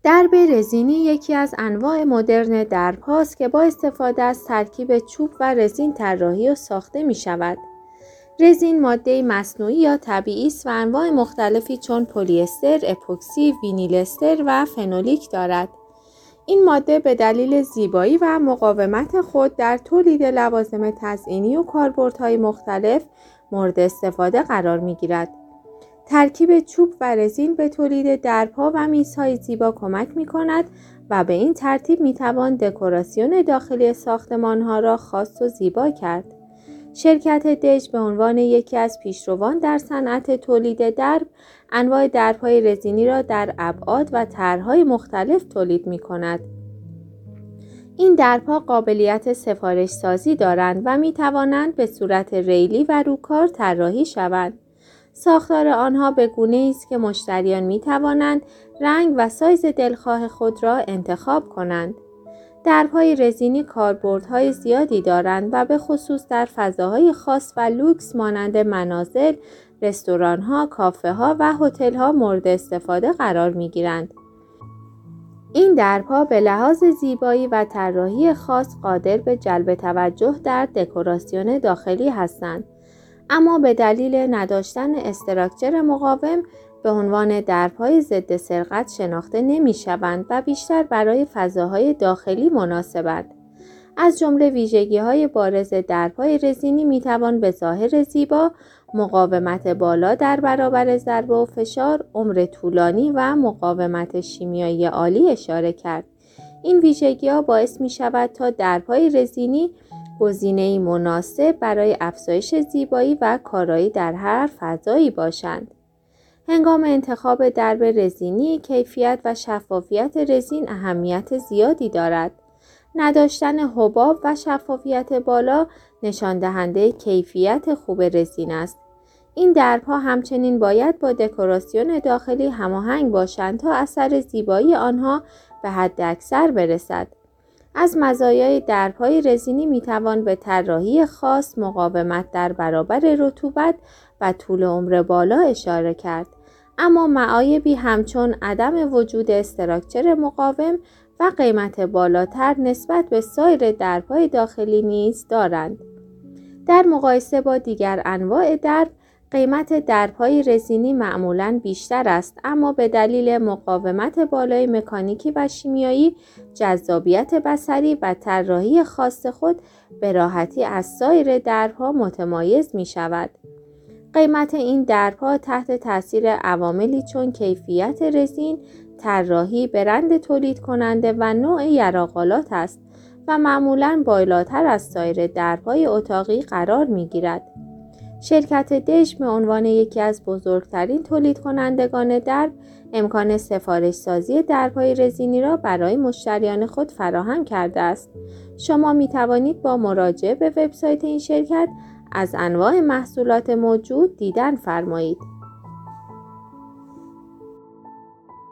درب رزینی یکی از انواع مدرن درب هاست که با استفاده از ترکیب چوب و رزین طراحی و ساخته می شود. رزین ماده مصنوعی یا طبیعی است و انواع مختلفی چون پلی استر، اپوکسی، وینیل استر و فنولیک دارد. این ماده به دلیل زیبایی و مقاومت خود در تولید لوازم تزئینی و کاربردهای مختلف مورد استفاده قرار می گیرد. ترکیب چوب و رزین به تولید درب‌ها و میزهای زیبا کمک می کند و به این ترتیب می توان دکوراسیون داخلی ساختمان‌ها را خاص و زیبا کرد. شرکت دژ به عنوان یکی از پیشروان در صنعت تولید درب، انواع درب‌های رزینی را در ابعاد و طرح‌های مختلف تولید می کند. این درب‌ها قابلیت سفارش سازی دارند و می توانند به صورت ریلی و روکار طراحی شوند. ساختار آنها به گونه‌ای است که مشتریان می توانند رنگ و سایز دلخواه خود را انتخاب کنند. درب‌های رزینی کاربردهای زیادی دارند و به خصوص در فضاهای خاص و لوکس مانند منازل، رستوران‌ها، کافه‌ها و هتل‌ها مورد استفاده قرار می‌گیرند. این درب‌ها به لحاظ زیبایی و طراحی خاص قادر به جلب توجه در دکوراسیون داخلی هستند، اما به دلیل نداشتن استراکچر مقاوم به عنوان درب‌های ضد سرقت شناخته نمی‌شوند و بیشتر برای فضاهای داخلی مناسبند. از جمله ویژگی‌های بارز درب‌های رزینی می‌توان به ظاهر زیبا، مقاومت بالا در برابر ضربه و فشار، عمر طولانی و مقاومت شیمیایی عالی اشاره کرد. این ویژگی‌ها باعث می‌شود تا درب‌های رزینی گزینه‌ای مناسب برای افزایش زیبایی و کارایی در هر فضایی باشند. هنگام انتخاب درب رزینی، کیفیت و شفافیت رزین اهمیت زیادی دارد. نداشتن حباب و شفافیت بالا نشان دهنده کیفیت خوب رزین است. این درب‌ها همچنین باید با دکوراسیون داخلی هماهنگ باشند تا اثر زیبایی آنها به حد اکثر برسد. از مزایای درب‌های رزینی میتوان به طراحی خاص، مقاومت در برابر رطوبت و طول عمر بالا اشاره کرد، اما معایبی همچون عدم وجود استراکچر مقاوم و قیمت بالاتر نسبت به سایر درب‌های داخلی نیز دارند. در مقایسه با دیگر انواع درب، قیمت درب‌های رزینی معمولاً بیشتر است، اما به دلیل مقاومت بالای مکانیکی و شیمیایی، جذابیت بصری و طراحی خاص خود به راحتی از سایر درب‌ها متمایز می‌شود. قیمت این درب‌ها تحت تاثیر عواملی چون کیفیت رزین، طراحی، برند تولید کننده و نوع یراق‌آلات است و معمولاً بالاتر از سایر درب‌های اتاقی قرار می‌گیرد. شرکت دژ به عنوان یکی از بزرگترین تولید کنندگان درب، امکان سفارش سازی درب‌های رزینی را برای مشتریان خود فراهم کرده است. شما می توانید با مراجعه به وبسایت این شرکت از انواع محصولات موجود دیدن فرمایید.